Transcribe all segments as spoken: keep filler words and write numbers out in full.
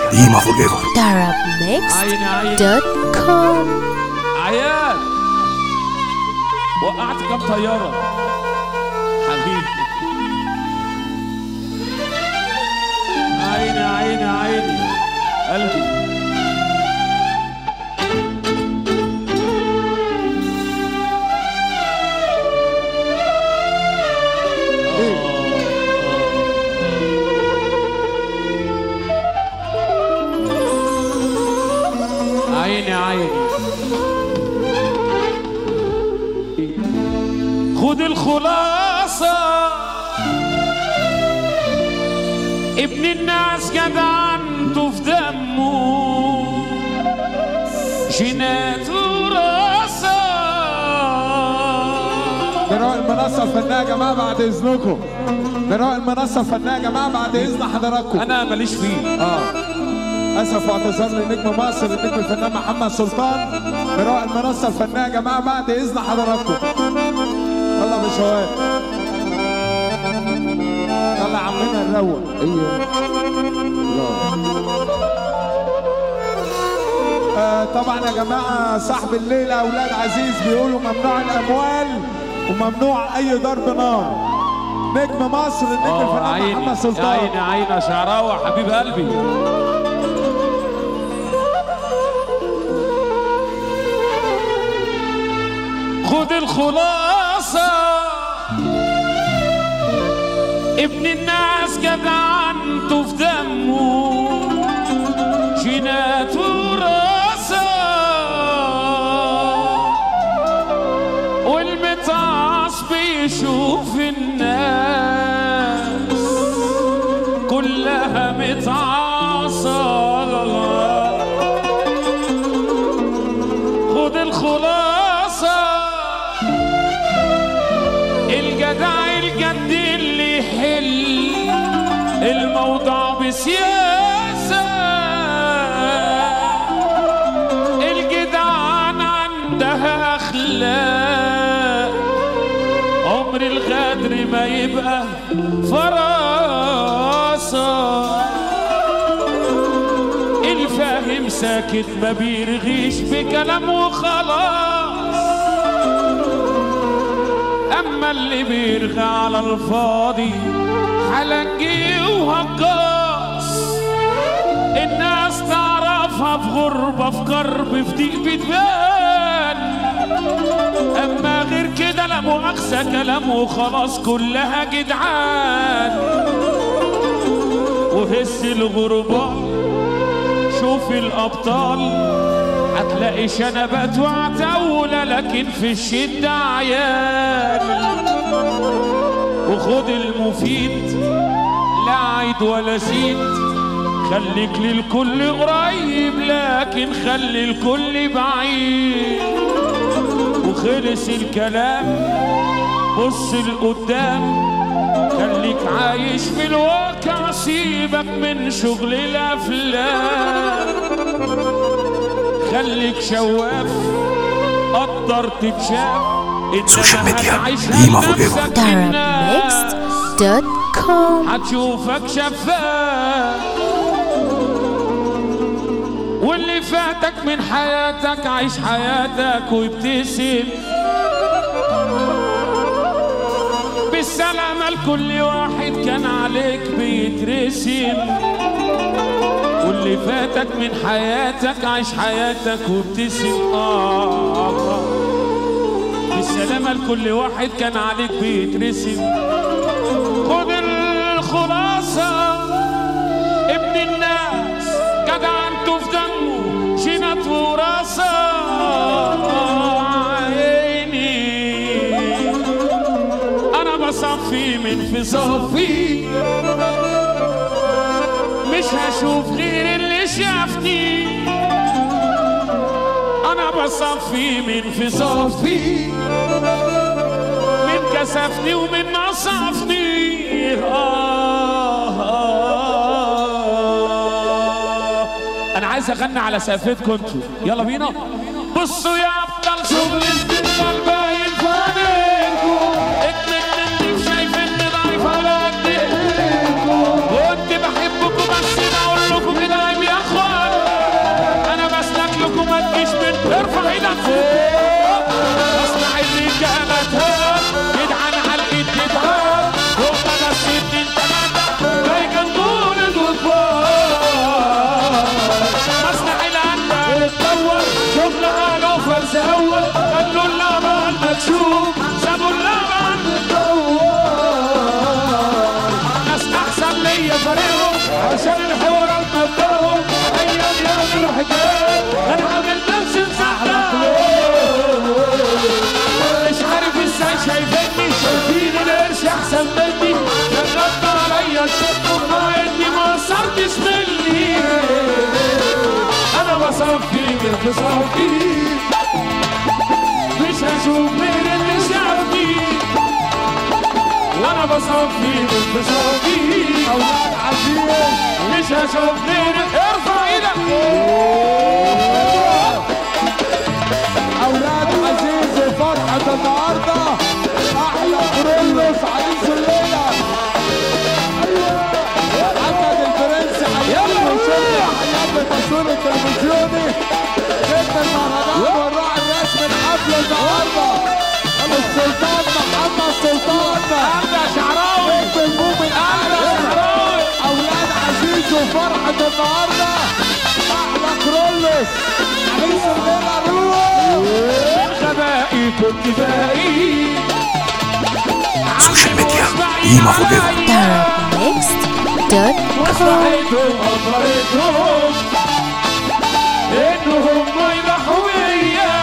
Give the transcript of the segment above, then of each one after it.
Ima forever. Darabmixed دوت كوم. عيال وقعت كم طيارة حبيبي. عيني عيني عيني قلبي. عيني عيني خد الخلاصة، ابن الناس جدعنته في دمه، جينات وراسة. بنوع المنصة الفنية يا جماعة بعد إذنكم. بنوع المنصة الفنية يا جماعة بعد إذن حضراتكم. أنا ماليش فيه. آه أسف واعتذار لنجم مصر النجم الفنان محمد سلطان. بنوع المنصة الفنية يا جماعة بعد إذن حضراتكم. يلا يا بشوات، يلا عمنا نروق. ايوه آه طبعا يا جماعه صاحب الليله اولاد عزيز بيقولوا ممنوع الاموال وممنوع اي ضرب نار. نجم مصر النجم الفنان محمد سلطان. عيني عيني شعراوي حبيب قلبي. خد الخلاصة، ابن الناس جدعنته في دمه، جينات وراسة. والمتعص بيشوف الناس كلها متعصة. خد الخلاصة، الجدع الجد اللي يحل الموضوع بسياسة. الجدعان عندها أخلاق، عمر الغدر ما يبقى فراسة. الفاهم ساكت ما بيرغيش بكلام وخلاص، أما اللي بيرغى على الفاضي حلنجي وهجاص. الناس تعرفها في غربة في كرب في ضيق بتبان، أما غير كده لا مؤاخذة كلام وخلاص كلها جدعان. وهز الغربة شوف الأبطال، هتلاقي شنبات وعتاولة لكن في الشدة عيال. وخد المفيد لا عيد ولا زيد، خليك للكل قريب لكن خلي الكل بعيد. وخلص الكلام بص لقدام، خليك عايش في الواقع سيبك من شغل الأفلام. خليك شواف قدر تتشاف، سوشيال ميديا إيما فوrever. Darabmixed دوت كوم. هتشوفك شفاف، واللي فاتك من حياتك عيش حياتك وابتسم. بالسلامة لكل واحد كان عليك بيترسم، واللي فاتك من حياتك عيش حياتك وابتسم. آه بالسلامة لكل واحد كان عليك بيترسم. خد الخلاصة، ابن الناس جدعنته في دمه، جينات وراسة. عيني أنا بصفي من في صفي، مش هشوف غير اللي شافني. أنا بصفي من في صفي، من كسفني ومن نصفني. آه آه أنا عايز أغني على سقفتكم انتوا، يلا بينا. بصوا يا أبطال شغل استقبال باين في عينيكوا، اكمل اللي شايف إني ضعيف على قد إيديكوا، كنت بحبكوا بس بقول لكم كده عيب يا ارفع ايدك فوق اصنع الرجاله تهاب جدعان على الايد جدعان هم بس اتنين تلاته جاي جنبون الغفار مصنع العنا اتطور شغل قالوا فرز اول خلوا اللبن مكشوف سابوا اللبن متطور ناس احسن ليا فريقهم عشان الحوار مبدأهم ايام يوم الحكايه انا عامل نفسي مصدق مش عارف ازاي شايفني شايفين القرش احسن مني شغلت عليا الشطه بتاعتي ما قصرتش مني انا بصفي من بصفي مش هشوف مين اللي شافني وانا بصفي من بصفي اولاد عزيز مش هشوف مين ارفع ايدك اولاد عزيز فرحة النهارده احلى كرولوس عريس الليله محمد البرنس حياتي وشرطي حياتي التصوير التلفزيوني نجم المهرجان والراعي الرسمي الحفل النهارده السلطان محمد سلطان ارجع شعراوي نجم المؤمن ارجع شعراوي اولاد عزيز وفرحة النهارده احلى كرولوس عريس الليله روح من غبائي كنت باقي سوشيال ميديا قيمة فوقهم. Darkmixed دوت كوم. وصحيتهم أخبرتهم إنهم يضحوا بيا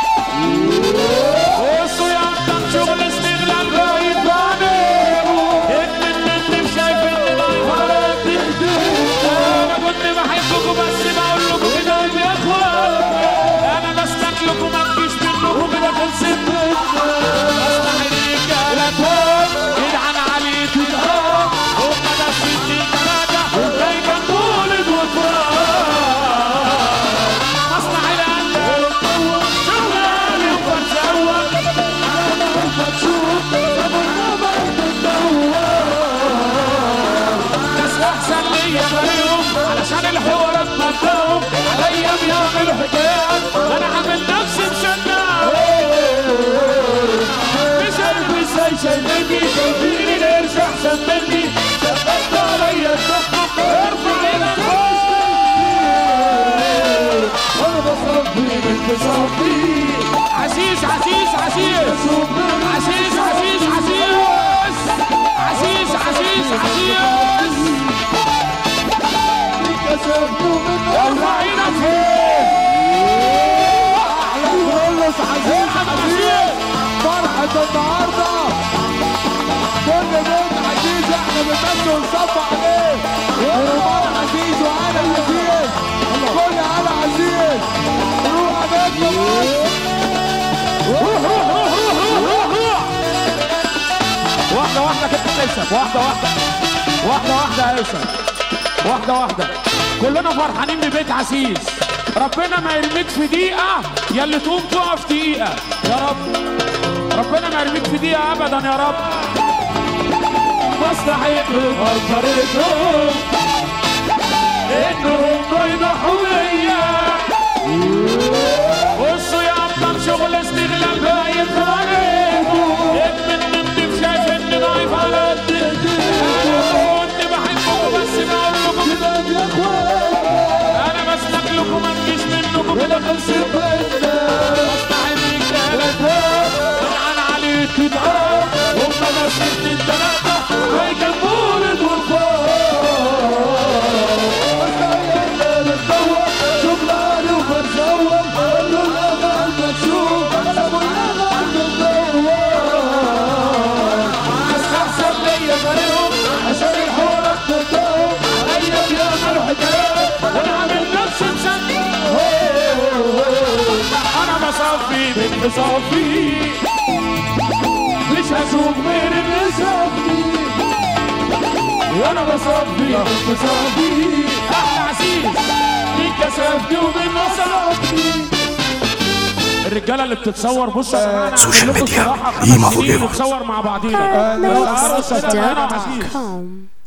والصيام كان شغل استغلال غايب عليهم إن إني شايف إني ضايف على قدي أنا كنت بحبكم بس بقول لكم كده يا إخوان أنا بستكلكم ما تجيش منكم كده خلصت أصلح الرجالة تهاب جدعان عليك تتهاب هم بس اتنين تلاته جاي جنبون الغفران مصنع القلب اتطور شغل عالي وفرز اول انا مكشوف ابو النبر بتدور ناس احسن ليا فريقهم علشان الحوارات مبدأهم عليا بيعملوا حكايات انا عامل نفسي مشنع مش عارف ازاي شايفني شايفين القرش احسن مني شغلت عليا الشطه ارفع ايدك وانا بصفي من بصفي عزيز عزيز عزيز عزيز عزيز عزيز عزيز عزيز عزيز ارفع ايدك فوق احلى كرولوس عزيز عزيز فرحة النهارده كل بيت عزيز احنا بنمشي ونصب عليه ورمان عزيز وانا عزيز كل انا عزيز روح يا نجم مصر روح روح روح روح روح روح واحدة واحدة كده تكسب واحدة واحدة واحدة واحدة يا يوسف واحدة واحدة كلنا فرحانين ببيت عزيز ربنا ما يرميك في دقيقة يا اللي تقوم تقف دقيقة يا رب ربنا ما يرميك في دقيقة أبدا يا رب مستحيل أكبرتهم إنهم يضحوا بيا والصيام كان شغل استغلال باين في عليكم إن إني شايف إني ضايف على قدي أنا كنت بحبكم بس بقول لكم كده يا إخوان أنا بسلك لكم ما تجيش منكم كده خلصت مصنع الرجالة تهاب جدعان عليك تتعب هم بس اتنين تلاتة جاي جنبون الغفار مصنع الرجالة تدور شغل عالي وفرز أول قالوا الأغاني مكشوف سابوا الأغاني بتدور ناس أحسن ليا فريقهم عشان الحوارات مبدأهم عليا بيعملوا حكايات أنا عامل نفسي مصدق أنا بصفي من بصفي مش هشوف غير اللي شافني وانا بصفي من بصفي احلى عزيز مين كسبني ومين نصفني الرجاله اللي بتتصور بصوا يا جماعه سوشيال ميديا قيمة فوقهم. بنتصور مع بعضينا Darkmixed دوت كوم.